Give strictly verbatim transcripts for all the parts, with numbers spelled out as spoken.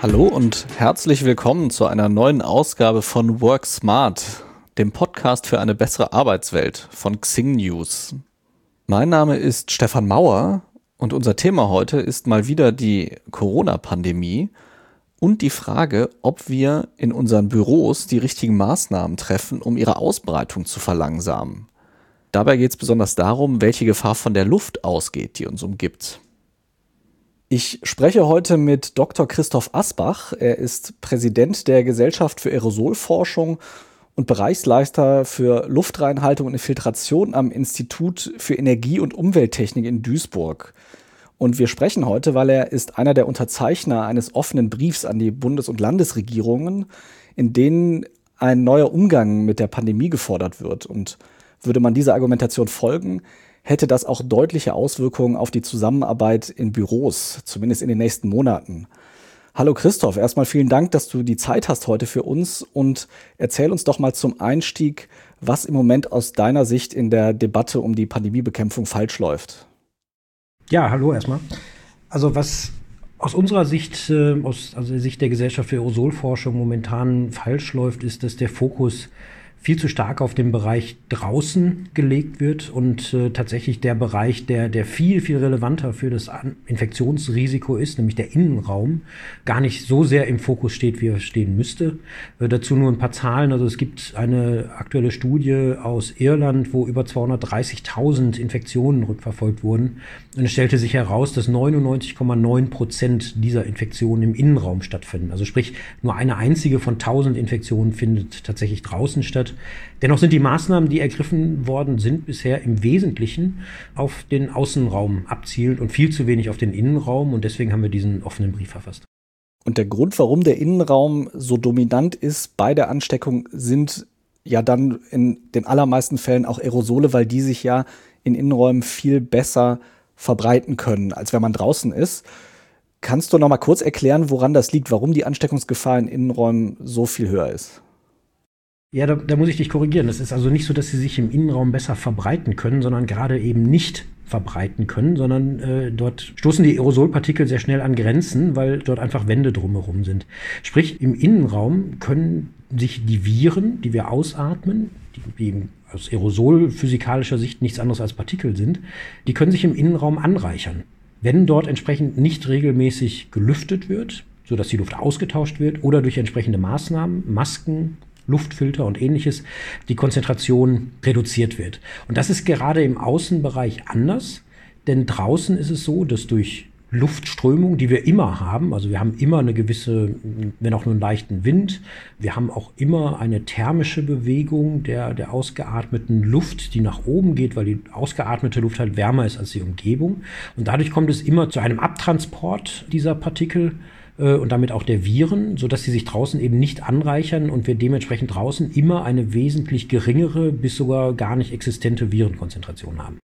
Hallo und herzlich willkommen zu einer neuen Ausgabe von Work Smart, dem Podcast für eine bessere Arbeitswelt von Xing News. Mein Name ist Stefan Mauer und unser Thema heute ist mal wieder die Corona-Pandemie und die Frage, ob wir in unseren Büros die richtigen Maßnahmen treffen, um ihre Ausbreitung zu verlangsamen. Dabei geht es besonders darum, welche Gefahr von der Luft ausgeht, die uns umgibt. Ich spreche heute mit Doktor Christoph Asbach. Er ist Präsident der Gesellschaft für Aerosolforschung und Bereichsleiter für Luftreinhaltung und Infiltration am Institut für Energie- und Umwelttechnik in Duisburg. Und wir sprechen heute, weil er ist einer der Unterzeichner eines offenen Briefs an die Bundes- und Landesregierungen, in denen ein neuer Umgang mit der Pandemie gefordert wird. Und würde man dieser Argumentation folgen, hätte das auch deutliche Auswirkungen auf die Zusammenarbeit in Büros, zumindest in den nächsten Monaten. Hallo Christoph, erstmal vielen Dank, dass du die Zeit hast heute für uns und erzähl uns doch mal zum Einstieg, was im Moment aus deiner Sicht in der Debatte um die Pandemiebekämpfung falsch läuft. Ja, hallo erstmal. Also was aus unserer Sicht, äh, aus also der Sicht der Gesellschaft für Aerosolforschung momentan falsch läuft, ist, dass der Fokus viel zu stark auf den Bereich draußen gelegt wird und äh, tatsächlich der Bereich, der, der viel, viel relevanter für das An- Infektionsrisiko ist, nämlich der Innenraum, gar nicht so sehr im Fokus steht, wie er stehen müsste. Äh, dazu nur ein paar Zahlen. Also es gibt eine aktuelle Studie aus Irland, wo über zweihundertdreißigtausend Infektionen rückverfolgt wurden. Und es stellte sich heraus, dass neunundneunzig Komma neun Prozent dieser Infektionen im Innenraum stattfinden. Also sprich, nur eine einzige von tausend Infektionen findet tatsächlich draußen statt. Dennoch sind die Maßnahmen, die ergriffen worden sind, bisher im Wesentlichen auf den Außenraum abzielend und viel zu wenig auf den Innenraum. Und deswegen haben wir diesen offenen Brief verfasst. Und der Grund, warum der Innenraum so dominant ist bei der Ansteckung, sind ja dann in den allermeisten Fällen auch Aerosole, weil die sich ja in Innenräumen viel besser verbreiten können, als wenn man draußen ist. Kannst du noch mal kurz erklären, woran das liegt, warum die Ansteckungsgefahr in Innenräumen so viel höher ist? Ja, da, da muss ich dich korrigieren. Es ist also nicht so, dass sie sich im Innenraum besser verbreiten können, sondern gerade eben nicht verbreiten können, sondern äh, dort stoßen die Aerosolpartikel sehr schnell an Grenzen, weil dort einfach Wände drumherum sind. Sprich, im Innenraum können sich die Viren, die wir ausatmen, die, die aus aerosolphysikalischer Sicht nichts anderes als Partikel sind, die können sich im Innenraum anreichern. Wenn dort entsprechend nicht regelmäßig gelüftet wird, sodass die Luft ausgetauscht wird oder durch entsprechende Maßnahmen, Masken, Luftfilter und ähnliches, die Konzentration reduziert wird. Und das ist gerade im Außenbereich anders, denn draußen ist es so, dass durch Luftströmung, die wir immer haben, also wir haben immer eine gewisse, wenn auch nur einen leichten Wind, wir haben auch immer eine thermische Bewegung der, der ausgeatmeten Luft, die nach oben geht, weil die ausgeatmete Luft halt wärmer ist als die Umgebung. Und dadurch kommt es immer zu einem Abtransport dieser Partikel und damit auch der Viren, sodass sie sich draußen eben nicht anreichern und wir dementsprechend draußen immer eine wesentlich geringere bis sogar gar nicht existente Virenkonzentration haben.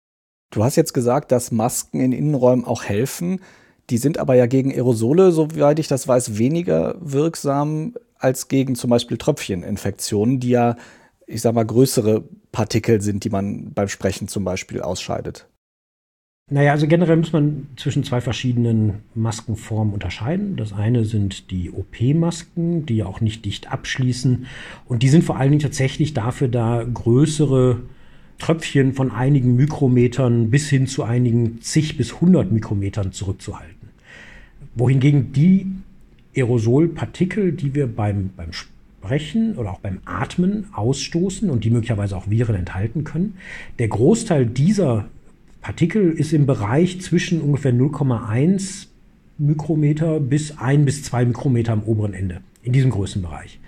Du hast jetzt gesagt, dass Masken in Innenräumen auch helfen. Die sind aber ja gegen Aerosole, soweit ich das weiß, weniger wirksam als gegen zum Beispiel Tröpfcheninfektionen, die ja, ich sag mal, größere Partikel sind, die man beim Sprechen zum Beispiel ausscheidet. Naja, also generell muss man zwischen zwei verschiedenen Maskenformen unterscheiden. Das eine sind die O P-Masken, die ja auch nicht dicht abschließen. Und die sind vor allen Dingen tatsächlich dafür da, größere Tröpfchen von einigen Mikrometern bis hin zu einigen zig bis hundert Mikrometern zurückzuhalten. Wohingegen die Aerosolpartikel, die wir beim, beim Sprechen oder auch beim Atmen ausstoßen und die möglicherweise auch Viren enthalten können, der Großteil dieser Partikel ist im Bereich zwischen ungefähr null Komma eins Mikrometer bis ein bis zwei Mikrometer am oberen Ende, in diesem Größenbereich.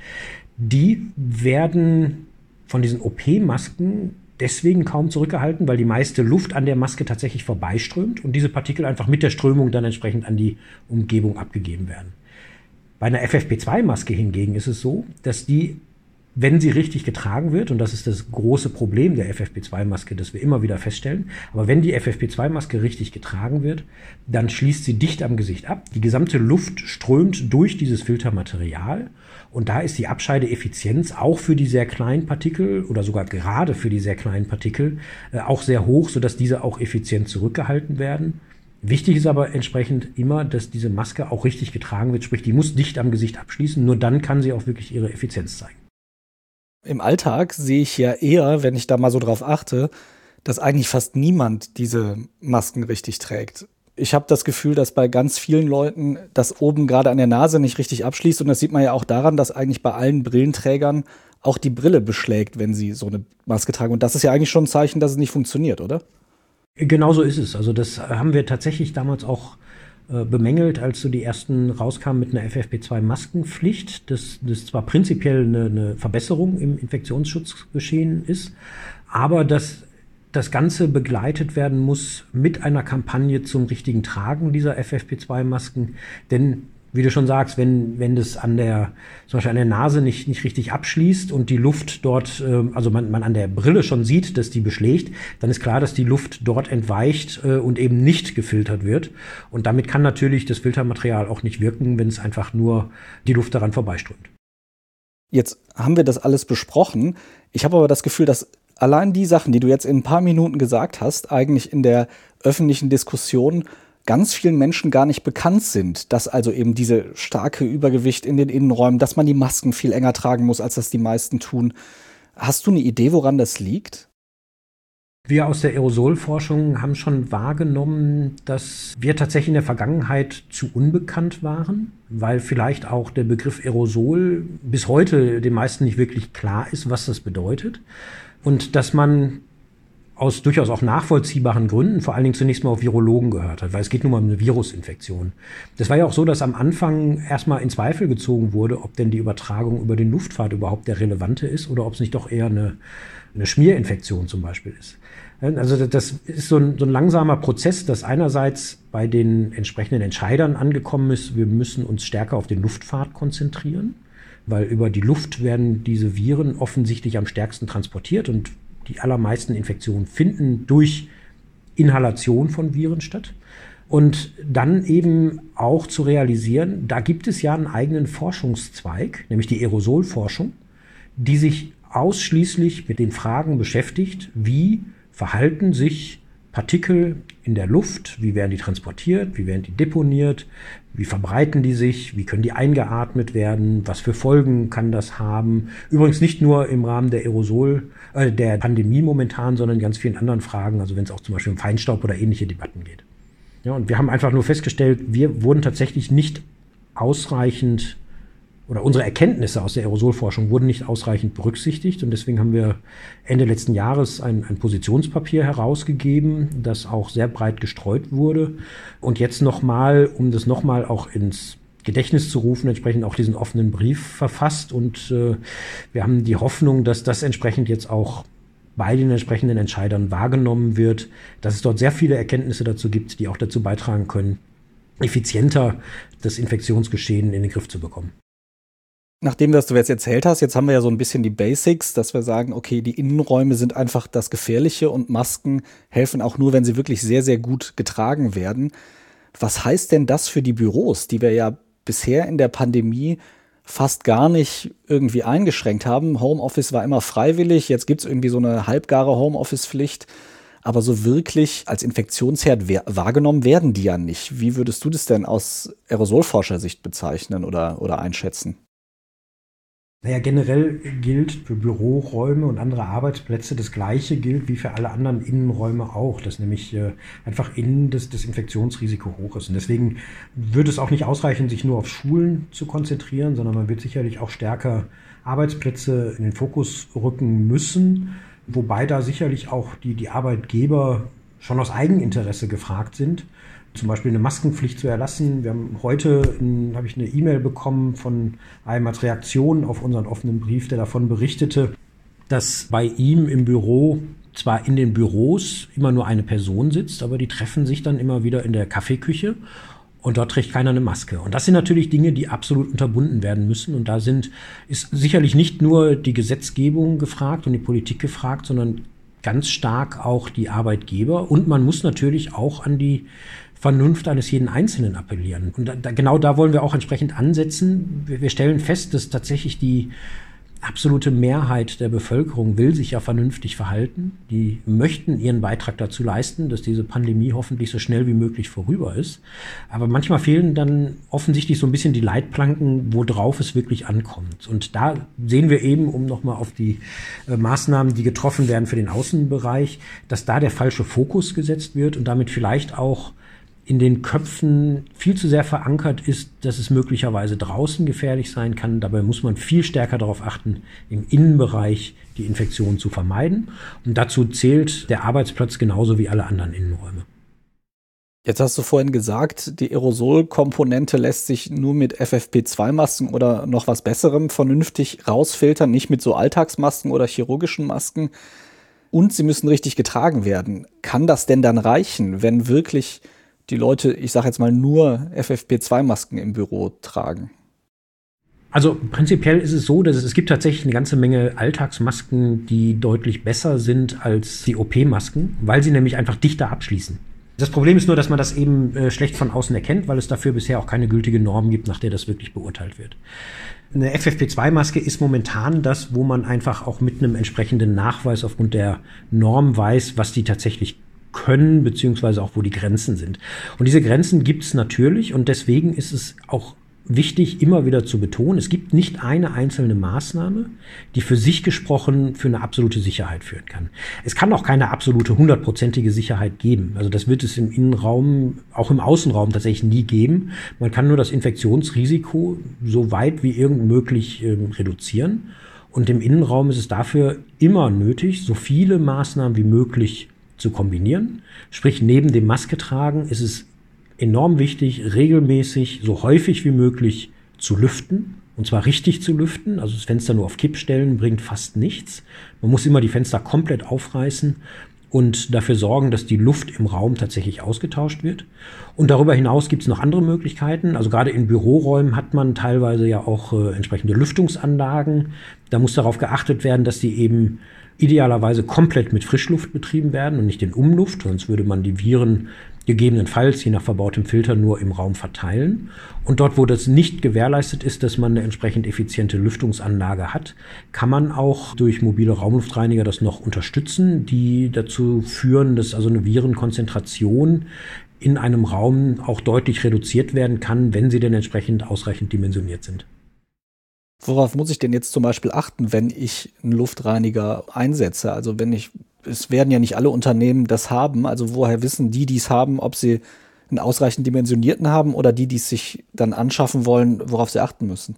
Die werden von diesen O P-Masken deswegen kaum zurückgehalten, weil die meiste Luft an der Maske tatsächlich vorbeiströmt und diese Partikel einfach mit der Strömung dann entsprechend an die Umgebung abgegeben werden. Bei einer F F P zwei Maske hingegen ist es so, dass die, wenn sie richtig getragen wird, und das ist das große Problem der F F P zwei Maske, das wir immer wieder feststellen, aber wenn die F F P zwei Maske richtig getragen wird, dann schließt sie dicht am Gesicht ab. Die gesamte Luft strömt durch dieses Filtermaterial und da ist die Abscheideeffizienz auch für die sehr kleinen Partikel oder sogar gerade für die sehr kleinen Partikel äh, auch sehr hoch, sodass diese auch effizient zurückgehalten werden. Wichtig ist aber entsprechend immer, dass diese Maske auch richtig getragen wird, sprich, die muss dicht am Gesicht abschließen, nur dann kann sie auch wirklich ihre Effizienz zeigen. Im Alltag sehe ich ja eher, wenn ich da mal so drauf achte, dass eigentlich fast niemand diese Masken richtig trägt. Ich habe das Gefühl, dass bei ganz vielen Leuten das oben gerade an der Nase nicht richtig abschließt. Und das sieht man ja auch daran, dass eigentlich bei allen Brillenträgern auch die Brille beschlägt, wenn sie so eine Maske tragen. Und das ist ja eigentlich schon ein Zeichen, dass es nicht funktioniert, oder? Genau so ist es. Also das haben wir tatsächlich damals auch äh, bemängelt, als so die ersten rauskamen mit einer F F P zwei Maskenpflicht. Das, das zwar prinzipiell eine, eine Verbesserung im Infektionsschutzgeschehen ist, aber dass das Ganze begleitet werden muss mit einer Kampagne zum richtigen Tragen dieser F F P zwei Masken. Denn, wie du schon sagst, wenn, wenn das an der, zum Beispiel an der Nase nicht, nicht richtig abschließt und die Luft dort, äh, also man, man an der Brille schon sieht, dass die beschlägt, dann ist klar, dass die Luft dort entweicht äh, und eben nicht gefiltert wird. Und damit kann natürlich das Filtermaterial auch nicht wirken, wenn es einfach nur die Luft daran vorbeiströmt. Jetzt haben wir das alles besprochen. Ich habe aber das Gefühl, dass allein die Sachen, die du jetzt in ein paar Minuten gesagt hast, eigentlich in der öffentlichen Diskussion ganz vielen Menschen gar nicht bekannt sind, dass also eben diese starke Übergewicht in den Innenräumen, dass man die Masken viel enger tragen muss, als das die meisten tun. Hast du eine Idee, woran das liegt? Wir aus der Aerosolforschung haben schon wahrgenommen, dass wir tatsächlich in der Vergangenheit zu unbekannt waren, weil vielleicht auch der Begriff Aerosol bis heute den meisten nicht wirklich klar ist, was das bedeutet. Und dass man aus durchaus auch nachvollziehbaren Gründen vor allen Dingen zunächst mal auf Virologen gehört hat, weil es geht nun mal um eine Virusinfektion. Das war ja auch so, dass am Anfang erstmal in Zweifel gezogen wurde, ob denn die Übertragung über den Luftfahrt überhaupt der relevante ist oder ob es nicht doch eher eine, eine Schmierinfektion zum Beispiel ist. Also das ist so ein, so ein langsamer Prozess, dass einerseits bei den entsprechenden Entscheidern angekommen ist, wir müssen uns stärker auf den Luftfahrt konzentrieren, weil über die Luft werden diese Viren offensichtlich am stärksten transportiert und die allermeisten Infektionen finden durch Inhalation von Viren statt. Und dann eben auch zu realisieren, da gibt es ja einen eigenen Forschungszweig, nämlich die Aerosolforschung, die sich ausschließlich mit den Fragen beschäftigt, wie verhalten sich Partikel in der Luft, wie werden die transportiert, wie werden die deponiert, wie verbreiten die sich, wie können die eingeatmet werden, was für Folgen kann das haben. Übrigens nicht nur im Rahmen der Aerosol, äh, der Pandemie momentan, sondern in ganz vielen anderen Fragen, also wenn es auch zum Beispiel um Feinstaub oder ähnliche Debatten geht. Ja, und wir haben einfach nur festgestellt, wir wurden tatsächlich nicht ausreichend oder unsere Erkenntnisse aus der Aerosolforschung wurden nicht ausreichend berücksichtigt und deswegen haben wir Ende letzten Jahres ein, ein Positionspapier herausgegeben, das auch sehr breit gestreut wurde und jetzt nochmal, um das nochmal auch ins Gedächtnis zu rufen, entsprechend auch diesen offenen Brief verfasst und äh, wir haben die Hoffnung, dass das entsprechend jetzt auch bei den entsprechenden Entscheidern wahrgenommen wird, dass es dort sehr viele Erkenntnisse dazu gibt, die auch dazu beitragen können, effizienter das Infektionsgeschehen in den Griff zu bekommen. Nachdem das du jetzt erzählt hast, jetzt haben wir ja so ein bisschen die Basics, dass wir sagen, okay, die Innenräume sind einfach das Gefährliche und Masken helfen auch nur, wenn sie wirklich sehr, sehr gut getragen werden. Was heißt denn das für die Büros, die wir ja bisher in der Pandemie fast gar nicht irgendwie eingeschränkt haben? Homeoffice war immer freiwillig, jetzt gibt es irgendwie so eine halbgare Homeoffice-Pflicht, aber so wirklich als Infektionsherd wahrgenommen werden die ja nicht. Wie würdest du das denn aus Aerosolforschersicht bezeichnen oder, oder einschätzen? Naja, generell gilt für Büroräume und andere Arbeitsplätze das Gleiche gilt wie für alle anderen Innenräume auch, dass nämlich äh, einfach innen das, das Infektionsrisiko hoch ist. Und deswegen würde es auch nicht ausreichen, sich nur auf Schulen zu konzentrieren, sondern man wird sicherlich auch stärker Arbeitsplätze in den Fokus rücken müssen, wobei da sicherlich auch die, die Arbeitgeber schon aus Eigeninteresse gefragt sind, zum Beispiel eine Maskenpflicht zu erlassen. Wir haben heute, habe ich eine E-Mail bekommen von einem als Reaktion auf unseren offenen Brief, der davon berichtete, dass bei ihm im Büro zwar in den Büros immer nur eine Person sitzt, aber die treffen sich dann immer wieder in der Kaffeeküche und dort trägt keiner eine Maske. Und das sind natürlich Dinge, die absolut unterbunden werden müssen. Und da sind, ist sicherlich nicht nur die Gesetzgebung gefragt und die Politik gefragt, sondern ganz stark auch die Arbeitgeber. Und man muss natürlich auch an die Vernunft eines jeden Einzelnen appellieren. Und da, genau da wollen wir auch entsprechend ansetzen. Wir, wir stellen fest, dass tatsächlich die absolute Mehrheit der Bevölkerung will sich ja vernünftig verhalten. Die möchten ihren Beitrag dazu leisten, dass diese Pandemie hoffentlich so schnell wie möglich vorüber ist. Aber manchmal fehlen dann offensichtlich so ein bisschen die Leitplanken, worauf es wirklich ankommt. Und da sehen wir eben, um nochmal auf die äh, Maßnahmen, die getroffen werden für den Außenbereich, dass da der falsche Fokus gesetzt wird und damit vielleicht auch in den Köpfen viel zu sehr verankert ist, dass es möglicherweise draußen gefährlich sein kann. Dabei muss man viel stärker darauf achten, im Innenbereich die Infektion zu vermeiden. Und dazu zählt der Arbeitsplatz genauso wie alle anderen Innenräume. Jetzt hast du vorhin gesagt, die Aerosolkomponente lässt sich nur mit F F P zwei Masken oder noch was Besserem vernünftig rausfiltern, nicht mit so Alltagsmasken oder chirurgischen Masken. Und sie müssen richtig getragen werden. Kann das denn dann reichen, wenn wirklich die Leute, ich sage jetzt mal, nur F F P zwei Masken im Büro tragen? Also prinzipiell ist es so, dass es, es gibt tatsächlich eine ganze Menge Alltagsmasken, die deutlich besser sind als die O P-Masken, weil sie nämlich einfach dichter abschließen. Das Problem ist nur, dass man das eben äh, schlecht von außen erkennt, weil es dafür bisher auch keine gültige Norm gibt, nach der das wirklich beurteilt wird. Eine F F P zwei Maske ist momentan das, wo man einfach auch mit einem entsprechenden Nachweis aufgrund der Norm weiß, was die tatsächlich können, beziehungsweise auch wo die Grenzen sind. Und diese Grenzen gibt es natürlich und deswegen ist es auch wichtig, immer wieder zu betonen, es gibt nicht eine einzelne Maßnahme, die für sich gesprochen für eine absolute Sicherheit führen kann. Es kann auch keine absolute hundertprozentige Sicherheit geben. Also das wird es im Innenraum, auch im Außenraum tatsächlich nie geben. Man kann nur das Infektionsrisiko so weit wie irgend möglich äh, reduzieren. Und im Innenraum ist es dafür immer nötig, so viele Maßnahmen wie möglich zu kombinieren. Sprich, neben dem Maske tragen ist es enorm wichtig, regelmäßig, so häufig wie möglich zu lüften. Und zwar richtig zu lüften. Also das Fenster nur auf Kipp stellen bringt fast nichts. Man muss immer die Fenster komplett aufreißen und dafür sorgen, dass die Luft im Raum tatsächlich ausgetauscht wird. Und darüber hinaus gibt es noch andere Möglichkeiten. Also gerade in Büroräumen hat man teilweise ja auch äh, entsprechende Lüftungsanlagen. Da muss darauf geachtet werden, dass die eben idealerweise komplett mit Frischluft betrieben werden und nicht in Umluft, sonst würde man die Viren gegebenenfalls, je nach verbautem Filter, nur im Raum verteilen. Und dort, wo das nicht gewährleistet ist, dass man eine entsprechend effiziente Lüftungsanlage hat, kann man auch durch mobile Raumluftreiniger das noch unterstützen, die dazu führen, dass also eine Virenkonzentration in einem Raum auch deutlich reduziert werden kann, wenn sie denn entsprechend ausreichend dimensioniert sind. Worauf muss ich denn jetzt zum Beispiel achten, wenn ich einen Luftreiniger einsetze? Also wenn ich, es werden ja nicht alle Unternehmen das haben, also woher wissen die, die es haben, ob sie einen ausreichend dimensionierten haben oder die, die es sich dann anschaffen wollen, worauf sie achten müssen?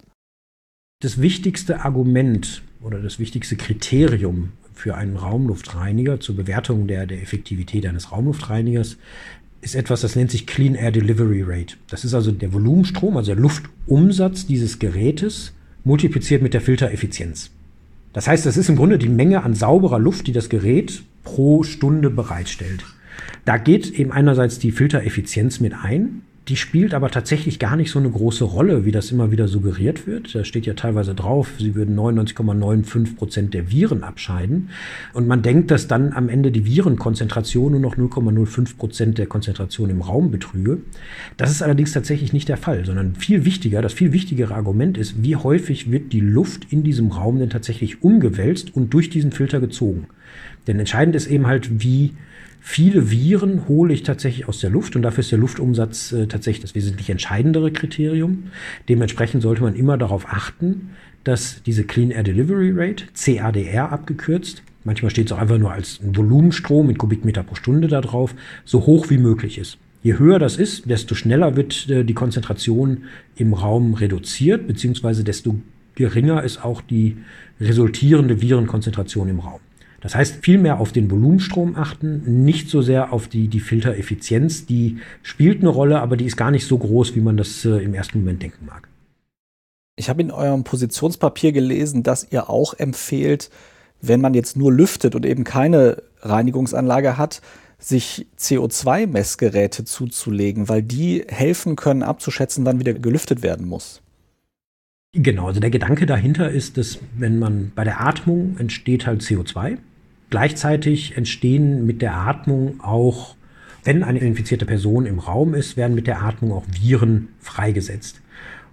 Das wichtigste Argument oder das wichtigste Kriterium für einen Raumluftreiniger zur Bewertung der, der Effektivität eines Raumluftreinigers ist etwas, das nennt sich Clean Air Delivery Rate. Das ist also der Volumenstrom, also der Luftumsatz dieses Gerätes, multipliziert mit der Filtereffizienz. Das heißt, das ist im Grunde die Menge an sauberer Luft, die das Gerät pro Stunde bereitstellt. Da geht eben einerseits die Filtereffizienz mit ein. Die spielt aber tatsächlich gar nicht so eine große Rolle, wie das immer wieder suggeriert wird. Da steht ja teilweise drauf, sie würden neunundneunzig Komma fünfundneunzig Prozent der Viren abscheiden. Und man denkt, dass dann am Ende die Virenkonzentration nur noch null Komma null fünf Prozent der Konzentration im Raum betrüge. Das ist allerdings tatsächlich nicht der Fall, sondern viel wichtiger, das viel wichtigere Argument ist, wie häufig wird die Luft in diesem Raum denn tatsächlich umgewälzt und durch diesen Filter gezogen. Denn entscheidend ist eben halt, wie viele Viren hole ich tatsächlich aus der Luft und dafür ist der Luftumsatz äh, tatsächlich das wesentlich entscheidendere Kriterium. Dementsprechend sollte man immer darauf achten, dass diese Clean Air Delivery Rate, C A D R abgekürzt, manchmal steht es auch einfach nur als ein Volumenstrom in Kubikmeter pro Stunde da drauf, so hoch wie möglich ist. Je höher das ist, desto schneller wird äh, die Konzentration im Raum reduziert, beziehungsweise desto geringer ist auch die resultierende Virenkonzentration im Raum. Das heißt, viel mehr auf den Volumenstrom achten, nicht so sehr auf die, die Filtereffizienz. Die spielt eine Rolle, aber die ist gar nicht so groß, wie man das äh, im ersten Moment denken mag. Ich habe in eurem Positionspapier gelesen, dass ihr auch empfehlt, wenn man jetzt nur lüftet und eben keine Reinigungsanlage hat, sich C O zwei Messgeräte zuzulegen, weil die helfen können, abzuschätzen, wann wieder gelüftet werden muss. Genau, also der Gedanke dahinter ist, dass wenn man bei der Atmung entsteht halt C O zwei, gleichzeitig entstehen mit der Atmung auch, wenn eine infizierte Person im Raum ist, werden mit der Atmung auch Viren freigesetzt.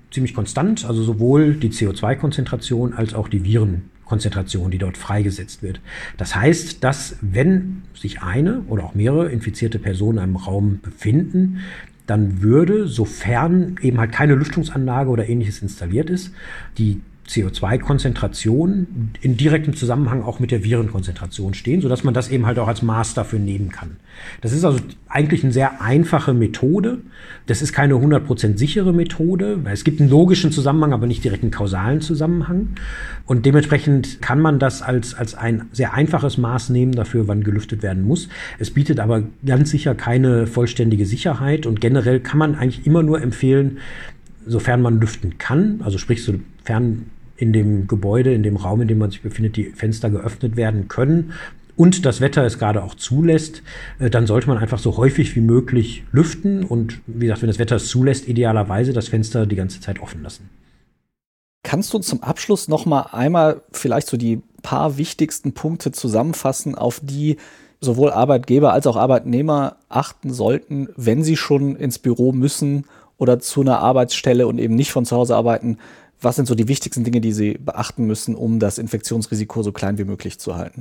ziemlich konstant, also sowohl die C O zwei Konzentration als auch die Virenkonzentration, die dort freigesetzt wird. Das heißt, dass wenn sich eine oder auch mehrere infizierte Personen in einem Raum befinden, dann würde, sofern eben halt keine Lüftungsanlage oder ähnliches installiert ist, die C O zwei Konzentration in direktem Zusammenhang auch mit der Virenkonzentration stehen, sodass man das eben halt auch als Maß dafür nehmen kann. Das ist also eigentlich eine sehr einfache Methode. Das ist keine hundert Prozent sichere Methode, weil es gibt einen logischen Zusammenhang, aber nicht direkt einen kausalen Zusammenhang. Und dementsprechend kann man das als, als ein sehr einfaches Maß nehmen dafür, wann gelüftet werden muss. Es bietet aber ganz sicher keine vollständige Sicherheit und generell kann man eigentlich immer nur empfehlen, sofern man lüften kann, also sprich sofern in dem Gebäude, in dem Raum, in dem man sich befindet, die Fenster geöffnet werden können und das Wetter es gerade auch zulässt, dann sollte man einfach so häufig wie möglich lüften und wie gesagt, wenn das Wetter es zulässt, idealerweise das Fenster die ganze Zeit offen lassen. Kannst du zum Abschluss noch mal einmal vielleicht so die paar wichtigsten Punkte zusammenfassen, auf die sowohl Arbeitgeber als auch Arbeitnehmer achten sollten, wenn sie schon ins Büro müssen oder zu einer Arbeitsstelle und eben nicht von zu Hause arbeiten? Was sind so die wichtigsten Dinge, die sie beachten müssen, um das Infektionsrisiko so klein wie möglich zu halten?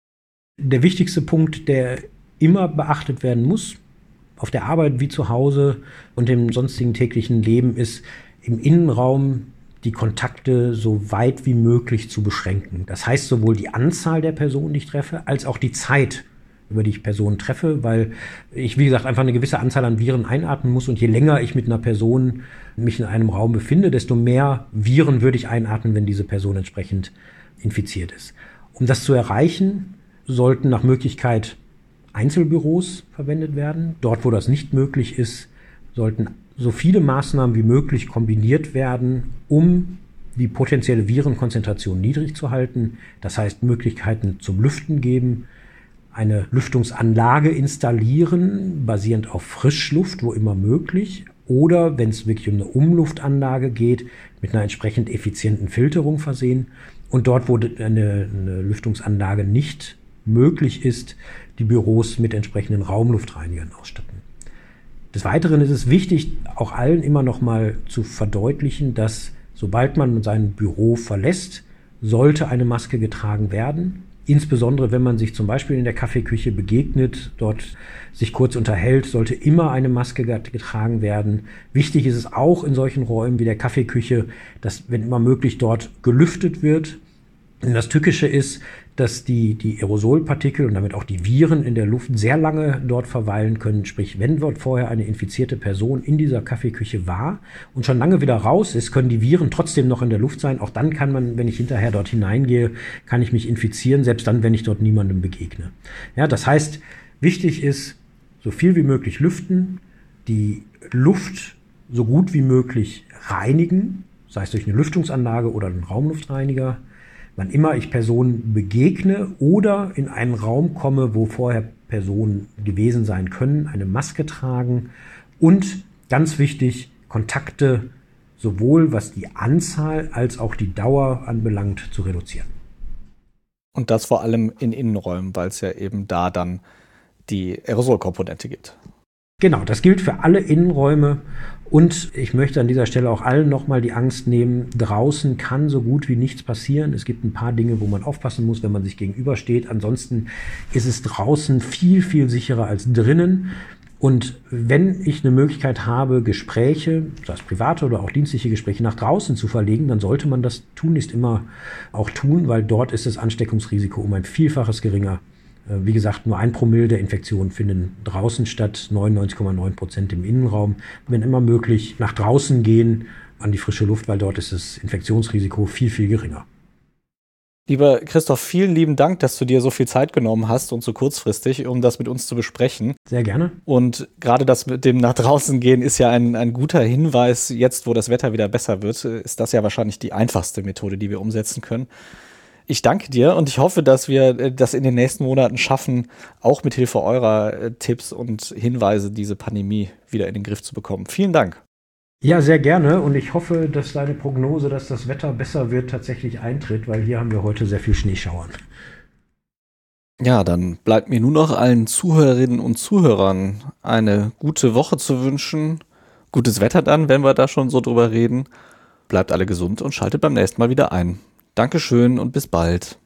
Der wichtigste Punkt, der immer beachtet werden muss, auf der Arbeit wie zu Hause und im sonstigen täglichen Leben, ist im Innenraum die Kontakte so weit wie möglich zu beschränken. Das heißt sowohl die Anzahl der Personen, die ich treffe, als auch die Zeit, über die ich Personen treffe, weil ich, wie gesagt, einfach eine gewisse Anzahl an Viren einatmen muss und je länger ich mit einer Person mich in einem Raum befinde, desto mehr Viren würde ich einatmen, wenn diese Person entsprechend infiziert ist. Um das zu erreichen, sollten nach Möglichkeit Einzelbüros verwendet werden. Dort, wo das nicht möglich ist, sollten so viele Maßnahmen wie möglich kombiniert werden, um die potenzielle Virenkonzentration niedrig zu halten. Das heißt, Möglichkeiten zum Lüften geben, eine Lüftungsanlage installieren, basierend auf Frischluft, wo immer möglich, oder wenn es wirklich um eine Umluftanlage geht, mit einer entsprechend effizienten Filterung versehen und dort, wo eine, eine Lüftungsanlage nicht möglich ist, die Büros mit entsprechenden Raumluftreinigern ausstatten. Des Weiteren ist es wichtig, auch allen immer noch mal zu verdeutlichen, dass sobald man sein Büro verlässt, sollte eine Maske getragen werden. Insbesondere, wenn man sich zum Beispiel in der Kaffeeküche begegnet, dort sich kurz unterhält, sollte immer eine Maske getragen werden. Wichtig ist es auch in solchen Räumen wie der Kaffeeküche, dass, wenn immer möglich, dort gelüftet wird. Denn das Tückische ist, dass die, die Aerosolpartikel und damit auch die Viren in der Luft sehr lange dort verweilen können. Sprich, wenn dort vorher eine infizierte Person in dieser Kaffeeküche war und schon lange wieder raus ist, können die Viren trotzdem noch in der Luft sein. Auch dann kann man, wenn ich hinterher dort hineingehe, kann ich mich infizieren, selbst dann, wenn ich dort niemandem begegne. Ja, das heißt, wichtig ist, so viel wie möglich lüften, die Luft so gut wie möglich reinigen, sei es durch eine Lüftungsanlage oder einen Raumluftreiniger. Wann immer ich Personen begegne oder in einen Raum komme, wo vorher Personen gewesen sein können, eine Maske tragen und ganz wichtig, Kontakte sowohl was die Anzahl als auch die Dauer anbelangt zu reduzieren. Und das vor allem in Innenräumen, weil es ja eben da dann die Aerosolkomponente gibt. Genau, das gilt für alle Innenräume und ich möchte an dieser Stelle auch allen nochmal die Angst nehmen, draußen kann so gut wie nichts passieren. Es gibt ein paar Dinge, wo man aufpassen muss, wenn man sich gegenübersteht. Ansonsten ist es draußen viel, viel sicherer als drinnen. Und wenn ich eine Möglichkeit habe, Gespräche, sei es private oder auch dienstliche Gespräche, nach draußen zu verlegen, dann sollte man das tunlichst immer auch tun, weil dort ist das Ansteckungsrisiko um ein Vielfaches geringer. Wie gesagt, nur ein Promille der Infektionen finden draußen statt, neunundneunzig Komma neun Prozent im Innenraum. Wenn immer möglich, nach draußen gehen, an die frische Luft, weil dort ist das Infektionsrisiko viel, viel geringer. Lieber Christoph, vielen lieben Dank, dass du dir so viel Zeit genommen hast und so kurzfristig, um das mit uns zu besprechen. Sehr gerne. Und gerade das mit dem nach draußen gehen ist ja ein, ein guter Hinweis. Jetzt, wo das Wetter wieder besser wird, ist das ja wahrscheinlich die einfachste Methode, die wir umsetzen können. Ich danke dir und ich hoffe, dass wir das in den nächsten Monaten schaffen, auch mit Hilfe eurer Tipps und Hinweise diese Pandemie wieder in den Griff zu bekommen. Vielen Dank. Ja, sehr gerne und ich hoffe, dass deine Prognose, dass das Wetter besser wird, tatsächlich eintritt, weil hier haben wir heute sehr viel Schneeschauern. Ja, dann bleibt mir nur noch allen Zuhörerinnen und Zuhörern eine gute Woche zu wünschen. Gutes Wetter dann, wenn wir da schon so drüber reden. bleibt alle gesund und schaltet beim nächsten Mal wieder ein. Dankeschön und bis bald.